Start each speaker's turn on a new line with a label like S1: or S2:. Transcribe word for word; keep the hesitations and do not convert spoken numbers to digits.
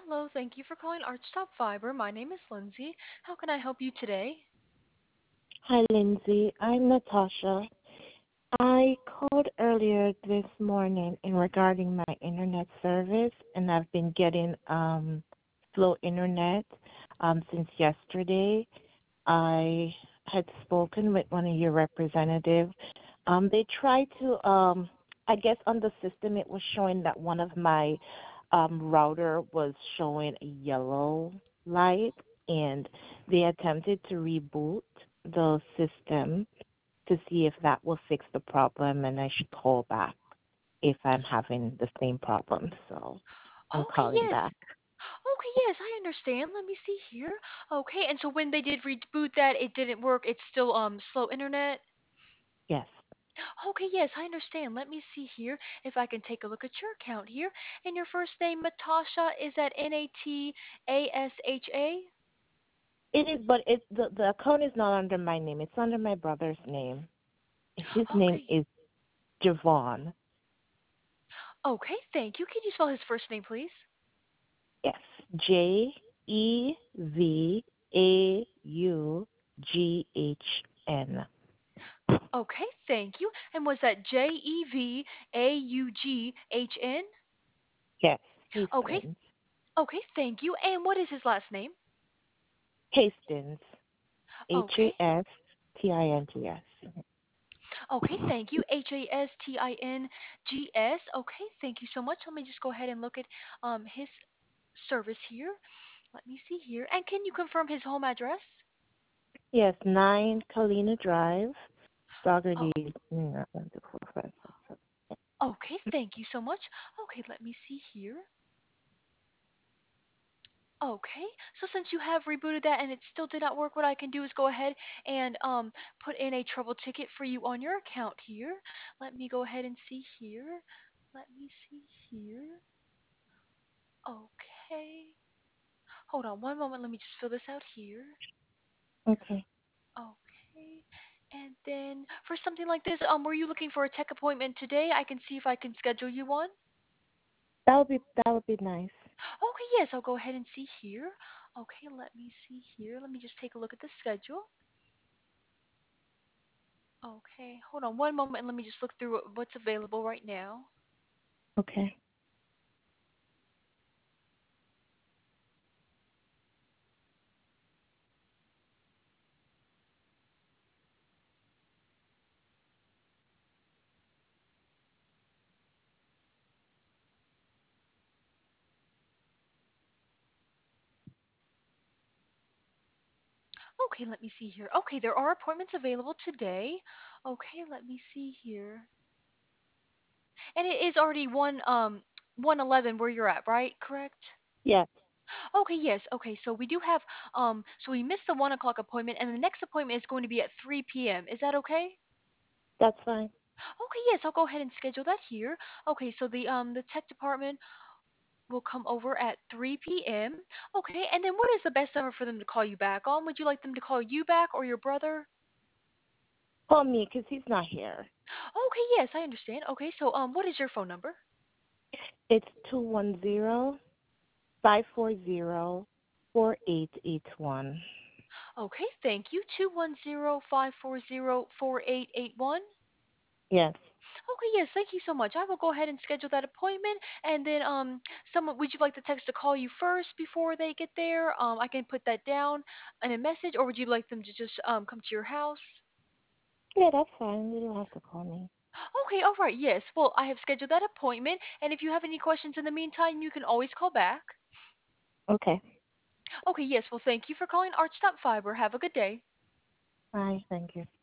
S1: Hello, thank you for calling Archstop Fiber. My name is Lindsay. How can I help you today?
S2: Hi, Lindsay. I'm Natasha. I called earlier this morning in regarding my internet service, and I've been getting um, slow internet um, since yesterday. I had spoken with one of your representatives. Um, they tried to, um, I guess, on the system, it was showing that one of my um, router was showing a yellow light, and they attempted to reboot the system to see if that will fix the problem, and I should call back if I'm having the same problem. So I'm
S1: Okay,
S2: calling
S1: yes.
S2: back.
S1: Okay, yes, I understand. Let me see here. Okay, and so when they did reboot that, it didn't work. It's still um slow internet.
S2: Yes,
S1: Okay, yes, I understand. Let me see here if I can take a look at your account here. And your first name, Natasha, is that N A T A S H A?
S2: it is, but it the the account is not under my name. It's under my brother's name. His name
S1: Okay.
S2: is Javon.
S1: Okay, thank you. Can you spell his first name, please?
S2: Yes, J E V A U G H N.
S1: Okay, thank you. And was that J E V A U G H N?
S2: Yes,
S1: Okay,
S2: Hastings.
S1: okay, thank you. And what is his last name?
S2: Hastings. H
S1: Okay,
S2: A S T I N G S.
S1: okay, thank you. H A S T I N G S. Okay, thank you so much. Let me just go ahead and look at um his service here. Let me see here. And can you confirm his home address?
S2: Yes, nine Kalina Drive,
S1: Oh,
S2: Saugerty. mm, one, two, four, five, six, seven.
S1: okay, thank you so much. Okay, let me see here. Okay, so since you have rebooted that and it still did not work, what I can do is go ahead and um put in a trouble ticket for you on your account here. Let me go ahead and see here. Let me see here. Okay. Hold on one moment. Let me just fill this out here.
S2: Okay.
S1: Okay. And then for something like this, um, were you looking for a tech appointment today? I can see if I can schedule you one.
S2: That would be that would be nice.
S1: Okay, yes, I'll go ahead and see here. Okay, let me see here. Let me just take a look at the schedule. Okay, hold on one moment and let me just look through what- what's available right now.
S2: Okay.
S1: Okay, let me see here. Okay, there are appointments available today. Okay, let me see here. And it is already one um one eleven where you're at, right? Correct?
S2: Yes,
S1: Okay, yes. Okay, so we do have um so we missed the one o'clock appointment and the next appointment is going to be at three p m. Is that okay?
S2: that's fine.
S1: Okay, yes, I'll go ahead and schedule that here. Okay, so the um the tech department will come over at three p m. Okay, and then what is the best number for them to call you back on? Would you like them to call you back or your brother?
S2: Call me because he's not here.
S1: Okay, yes, I understand. Okay, so um, what is your phone number?
S2: It's two one zero five four zero four eight eight one.
S1: Okay, thank you. Two one zero five four zero four eight eight one.
S2: Yes.
S1: Okay, yes, thank you so much. I will go ahead and schedule that appointment, and then um, someone would you like the text to call you first before they get there? Um, I can put that down in a message, or would you like them to just um come to your house?
S2: Yeah, that's fine. You don't have to call me.
S1: Okay, all right, yes. Well, I have scheduled that appointment, and if you have any questions in the meantime, you can always call back.
S2: Okay.
S1: Okay, yes. Well, thank you for calling Archstop Fiber. Have a good day.
S2: Bye. Thank you.